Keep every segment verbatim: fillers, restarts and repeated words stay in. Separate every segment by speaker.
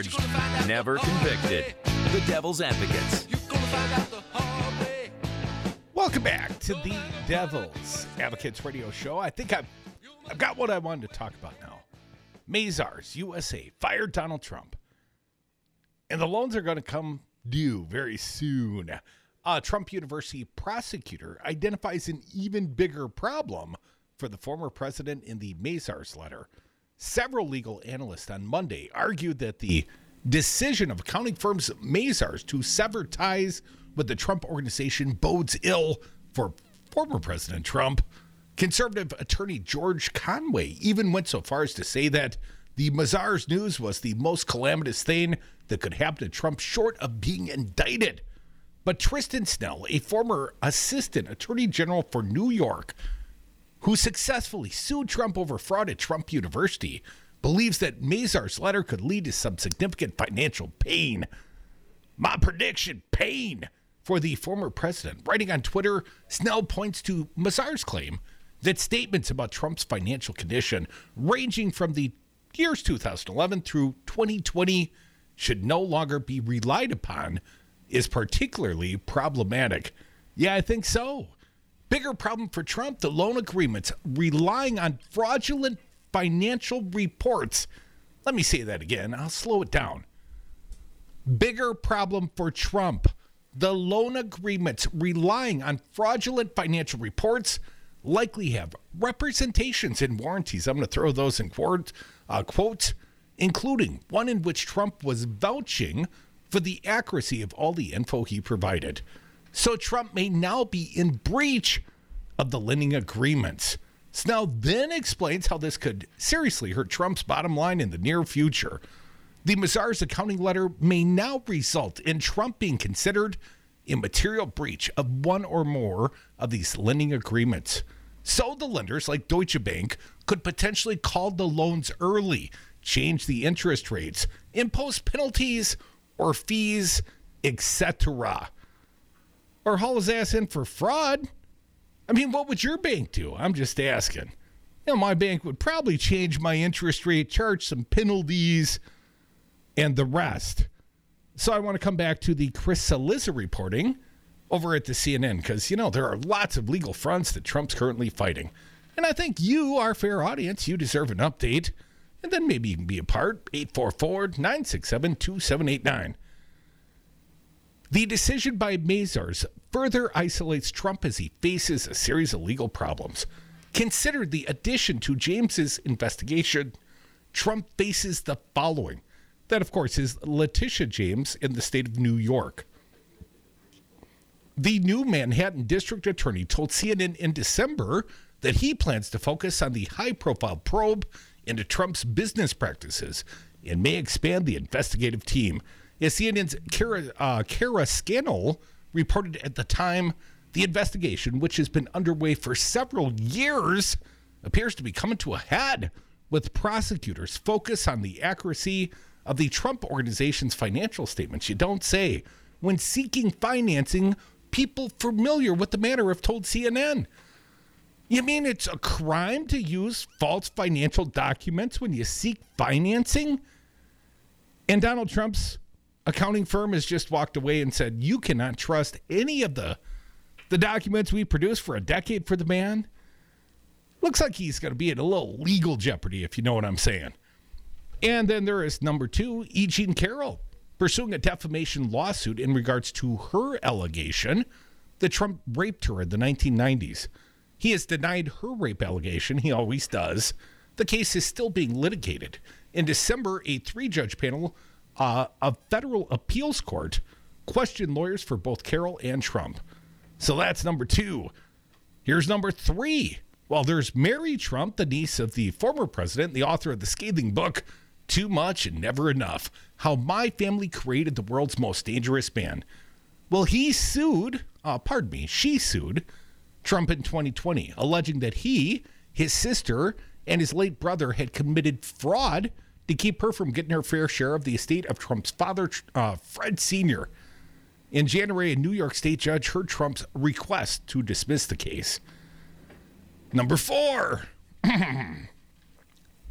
Speaker 1: charged, never convicted. The Devil's Advocates.
Speaker 2: Welcome back to the Devil's Advocates radio show. I think I've, I've got what I wanted to talk about now. Mazars, U S A, fired Donald Trump. And the loans are going to come due very soon. A Trump University prosecutor identifies an even bigger problem for the former president in the Mazars letter. Several legal analysts on Monday argued that the decision of accounting firms Mazars to sever ties with the Trump organization bodes ill for former President Trump. Conservative attorney George Conway even went so far as to say that the Mazars news was the most calamitous thing that could happen to Trump short of being indicted. But Tristan Snell, a former assistant attorney general for New York, who successfully sued Trump over fraud at Trump University, believes that Mazars' letter could lead to some significant financial pain. My prediction, pain for the former president. Writing on Twitter, Snell points to Mazars' claim that statements about Trump's financial condition ranging from the years two thousand eleven through twenty twenty should no longer be relied upon is particularly problematic. Yeah, I think so. Bigger problem for Trump, the loan agreements relying on fraudulent financial reports. Let me say that again. I'll slow it down. Bigger problem for Trump, the loan agreements relying on fraudulent financial reports likely have representations and warranties. I'm going to throw those in quotes, uh, quotes, including one in which Trump was vouching for the accuracy of all the info he provided. So Trump may now be in breach of the lending agreements. Snell then explains how this could seriously hurt Trump's bottom line in the near future. The Mazars accounting letter may now result in Trump being considered a material breach of one or more of these lending agreements. So the lenders, like Deutsche Bank, could potentially call the loans early, change the interest rates, impose penalties or fees, et cetera. Or haul his ass in for fraud. I mean, what would your bank do? I'm just asking. You know, my bank would probably change my interest rate, charge some penalties, and the rest. So I want to come back to the Chris Cillizza reporting over at the C N N, because, you know, there are lots of legal fronts that Trump's currently fighting. And I think you, our fair audience, you deserve an update. And then maybe you can be a part. eight four four, nine six seven, two seven eight nine. The decision by Mazars further isolates Trump as he faces a series of legal problems. Consider the addition to James's investigation. Trump faces the following. That, of course, is Letitia James in the state of New York. The new Manhattan district attorney told C N N in December that he plans to focus on the high-profile probe into Trump's business practices and may expand the investigative team. As C N N's Kara, uh, Kara Scannell reported at the time, the investigation, which has been underway for several years, appears to be coming to a head, with prosecutors focus on the accuracy of the Trump organization's financial statements. You don't say. When seeking financing, people familiar with the matter have told C N N. You mean it's a crime to use false financial documents when you seek financing? And Donald Trump's accounting firm has just walked away and said, you cannot trust any of the, the documents we produced for a decade for the man. Looks like he's going to be in a little legal jeopardy, if you know what I'm saying. And then there is number two, E. Jean Carroll, pursuing a defamation lawsuit in regards to her allegation that Trump raped her in the nineteen nineties. He has denied her rape allegation. He always does. The case is still being litigated. In December, a three-judge panel uh, of federal appeals court questioned lawyers for both Carroll and Trump. So that's number two. Here's number three. Well, there's Mary Trump, the niece of the former president, the author of the scathing book, Too Much and Never Enough, How My Family Created the World's Most Dangerous Man. Well, he sued, uh, pardon me, she sued Trump in twenty twenty, alleging that he, his sister, and his late brother had committed fraud to keep her from getting her fair share of the estate of Trump's father, uh, Fred Senior In January, a New York state judge heard Trump's request to dismiss the case. Number four.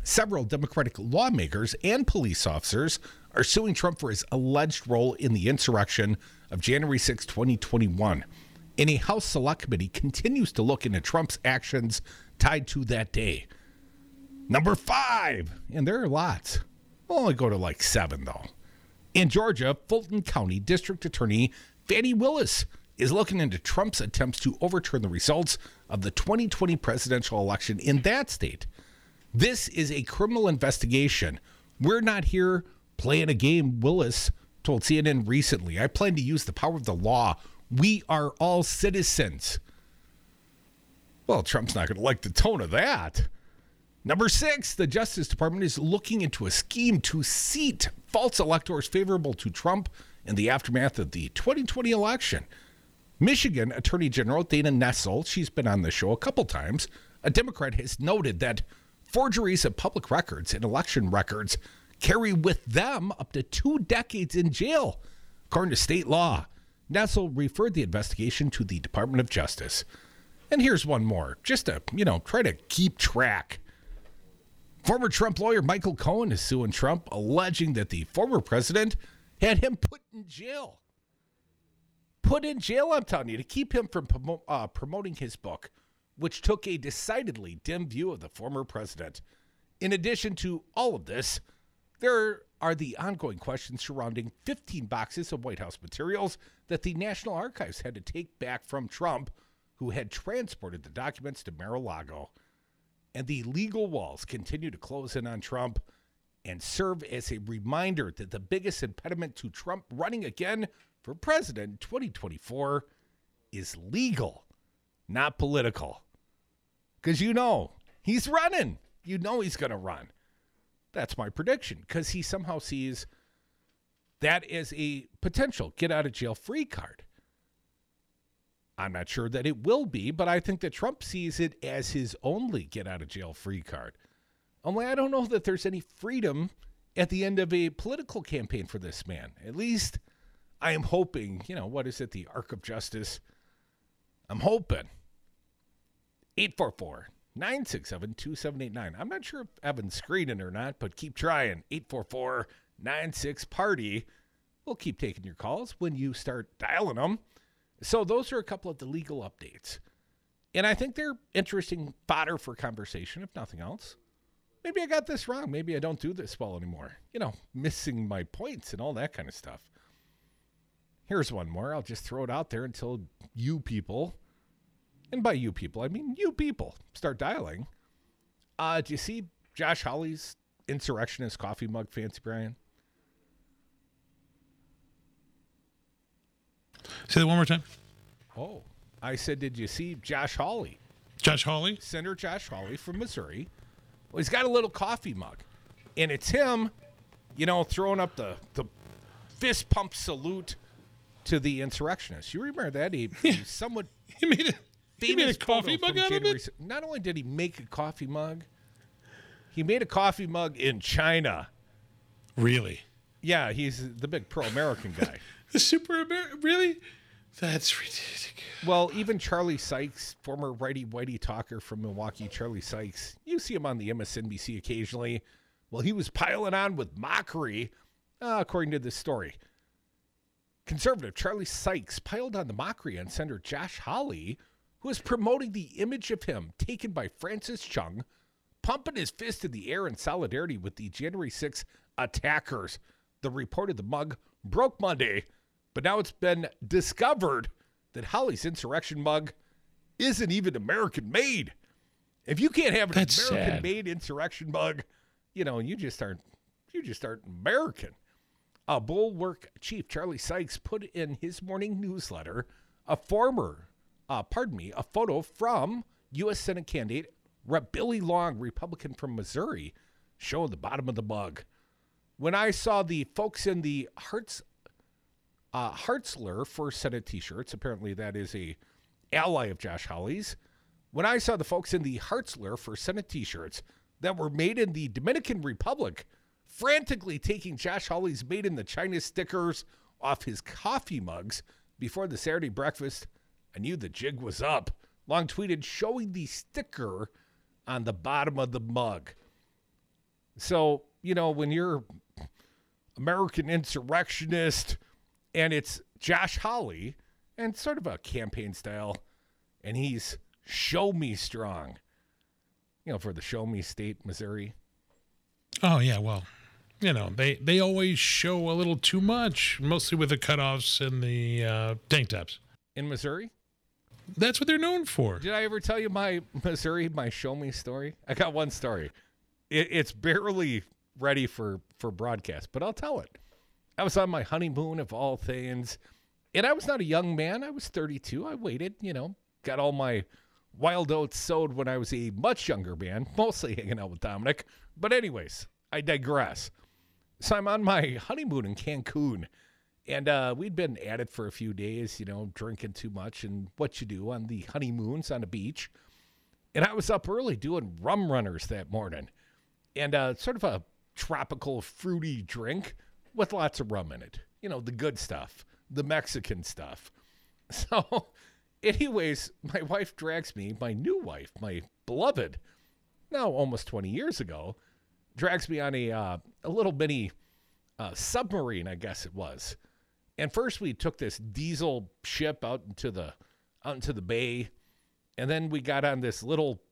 Speaker 2: Several Democratic lawmakers and police officers are suing Trump for his alleged role in the insurrection of January sixth, twenty twenty-one. And a House Select Committee continues to look into Trump's actions tied to that day. Number five, and there are lots. We'll only go to like seven, though. In Georgia, Fulton County District Attorney Fani Willis is looking into Trump's attempts to overturn the results of the twenty twenty presidential election in that state. This is a criminal investigation. We're not here playing a game, Willis told C N N recently. I plan to use the power of the law. We are all citizens. Well, Trump's not going to like the tone of that. Number six, the Justice Department is looking into a scheme to seat false electors favorable to Trump in the aftermath of the twenty twenty election. Michigan Attorney General Dana Nessel, she's been on the show a couple times, a Democrat, has noted that forgeries of public records and election records carry with them up to two decades in jail, according to state law. Nessel referred the investigation to the Department of Justice. And here's one more, just to, you know, try to keep track. Former Trump lawyer Michael Cohen is suing Trump, alleging that the former president had him put in jail. Put in jail, I'm telling you, to keep him from promo- uh, promoting his book, which took a decidedly dim view of the former president. In addition to all of this, there are the ongoing questions surrounding fifteen boxes of White House materials that the National Archives had to take back from Trump, who had transported the documents to Mar-a-Lago. And the legal walls continue to close in on Trump and serve as a reminder that the biggest impediment to Trump running again for president in twenty twenty-four is legal, not political. Because you know, he's running. You know he's going to run. That's my prediction, because he somehow sees that as a potential get-out-of-jail-free card. I'm not sure that it will be, but I think that Trump sees it as his only get-out-of-jail-free card. Only I don't know that there's any freedom at the end of a political campaign for this man. At least I am hoping, you know, what is it, the arc of justice? I'm hoping. eight four four, nine six seven, two seven eight nine. I'm not sure if Evan's screening or not, but keep trying. eight four four, nine six, party. We'll keep taking your calls when you start dialing them. So those are a couple of the legal updates. And I think they're interesting fodder for conversation, if nothing else. Maybe I got this wrong. Maybe I don't do this well anymore. You know, missing my points and all that kind of stuff. Here's one more. I'll just throw it out there until you people, and by you people, I mean you people, start dialing. Uh, do you see Josh Hawley's insurrectionist coffee mug, Fancy Brian?
Speaker 3: Say that one more time.
Speaker 2: Oh, I said, did you see Josh Hawley?
Speaker 3: Josh Hawley?
Speaker 2: Senator Josh Hawley from Missouri. Well, he's got a little coffee mug, and it's him, you know, throwing up the, the fist pump salute to the insurrectionists. You remember that? He, he somewhat
Speaker 3: he made a, he made a
Speaker 2: photo
Speaker 3: coffee
Speaker 2: from
Speaker 3: mug out
Speaker 2: January.
Speaker 3: of it?
Speaker 2: Not only did he make a coffee mug, he made a coffee mug in China.
Speaker 3: Really?
Speaker 2: Yeah, he's the big pro-American guy.
Speaker 3: The super Amer- really? That's ridiculous.
Speaker 2: Well, even Charlie Sykes, former righty-whitey talker from Milwaukee, Charlie Sykes, you see him on the M S N B C occasionally. Well, he was piling on with mockery, uh, according to this story. Conservative Charlie Sykes piled on the mockery on Senator Josh Hawley, who is promoting the image of him taken by Francis Chung, pumping his fist in the air in solidarity with the January sixth attackers. The report of the mug broke Monday, but now it's been discovered that Hawley's insurrection mug isn't even American-made. If you can't have an
Speaker 3: That's
Speaker 2: American-made insurrection mug, you know, you just aren't, you just aren't American. A Bulwark chief, Charlie Sykes, put in his morning newsletter a former, uh, pardon me, a photo from U S Senate candidate Billy Long, Republican from Missouri, showing the bottom of the mug. When I saw the folks in the Hartz, uh, Hartzler for Senate t-shirts, apparently that is a ally of Josh Hawley's. When I saw the folks in the Hartzler for Senate t-shirts that were made in the Dominican Republic frantically taking Josh Hawley's made in the China stickers off his coffee mugs before the Saturday breakfast, I knew the jig was up. Long tweeted showing the sticker on the bottom of the mug. So, you know, when you're American insurrectionist and it's Josh Hawley and sort of a campaign style, and he's show me strong, you know, for the show me state, Missouri.
Speaker 3: Oh, yeah, well, you know, they, they always show a little too much, mostly with the cutoffs and the uh, tank tops.
Speaker 2: In Missouri?
Speaker 3: That's what they're known for.
Speaker 2: Did I ever tell you my Missouri, my show me story? I got one story. It, it's barely ready for, for broadcast, but I'll tell it. I was on my honeymoon of all things, and I was not a young man. I was thirty-two. I waited, you know, got all my wild oats sowed when I was a much younger man, mostly hanging out with Dominic. But anyways, I digress. So I'm on my honeymoon in Cancun, and uh, we'd been at it for a few days, you know, drinking too much and what you do on the honeymoons on the beach. And I was up early doing rum runners that morning, and uh, sort of a tropical fruity drink with lots of rum in it. You know, the good stuff, the Mexican stuff. So anyways, my wife drags me, my new wife, my beloved, now almost twenty years ago, drags me on a uh, a little mini uh, submarine, I guess it was. And first we took this diesel ship out into the out into the bay, and then we got on this little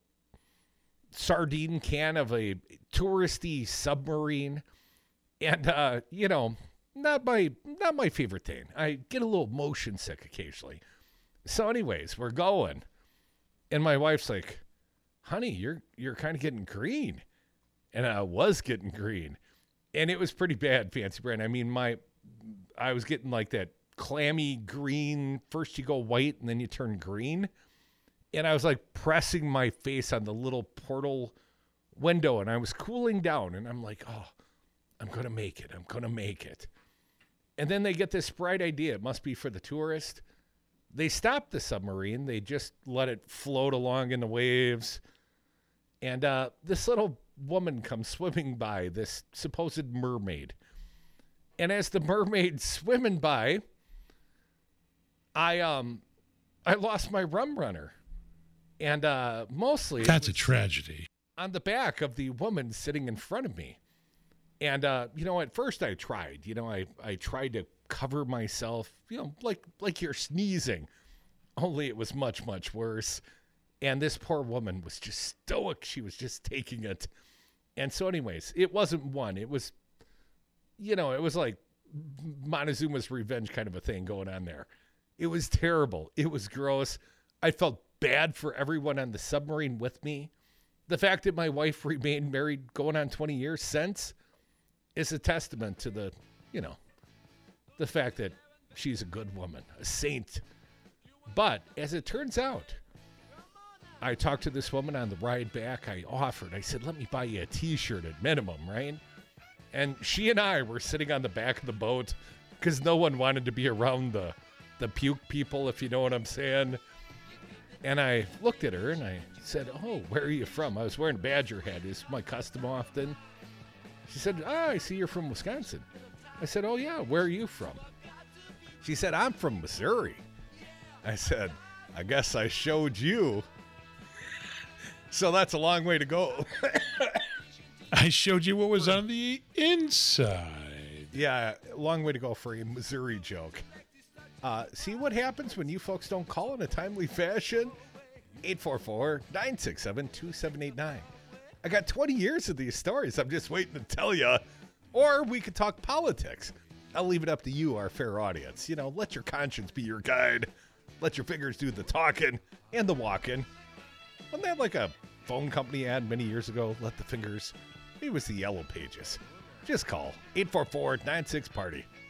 Speaker 2: sardine can of a touristy submarine. And uh, you know, not my not my favorite thing. I get a little motion sick occasionally. So anyways, we're going. And my wife's like, honey, you're you're kind of getting green. And I was getting green. And it was pretty bad, Fancy Brand. I mean, my I was getting like that clammy green. First you go white and then you turn green. And I was like pressing my face on the little portal window, and I was cooling down. And I'm like, oh, I'm going to make it. I'm going to make it. And then they get this bright idea. It must be for the tourist. They stopped the submarine. They just let it float along in the waves. And uh, this little woman comes swimming by, this supposed mermaid. And as the mermaid's swimming by, I um, I lost my rum runner. And uh, mostly...
Speaker 3: That's a tragedy.
Speaker 2: On the back of the woman sitting in front of me. And, uh, you know, at first I tried. You know, I, I tried to cover myself, you know, like like you're sneezing. Only it was much, much worse. And this poor woman was just stoic. She was just taking it. And so anyways, it wasn't one. It was, you know, it was like Montezuma's Revenge kind of a thing going on there. It was terrible. It was gross. I felt bad for everyone on the submarine with me. The fact that my wife remained married going on twenty years since is a testament to the, you know, the fact that she's a good woman, a saint. But as it turns out, I talked to this woman on the ride back. I offered, I said, let me buy you a t-shirt at minimum, right? And she and I were sitting on the back of the boat because no one wanted to be around the, the puke people, if you know what I'm saying. And I looked at her and I said, oh, where are you from? I was wearing a Badger hat. Is my custom often. She said, oh, I see you're from Wisconsin. I said, oh, yeah, where are you from? She said, I'm from Missouri. I said, I guess I showed you. So that's a long way to go.
Speaker 3: I showed you what was on the inside.
Speaker 2: Yeah, long way to go for a Missouri joke. Uh, see what happens when you folks don't call in a timely fashion? eight four four, nine six seven, two seven eight nine. I got twenty years of these stories. I'm just waiting to tell you. Or we could talk politics. I'll leave it up to you, our fair audience. You know, let your conscience be your guide. Let your fingers do the talking and the walking. Wasn't that like a phone company ad many years ago? Let the fingers. It was the Yellow Pages. Just call eight four four, nine six, party.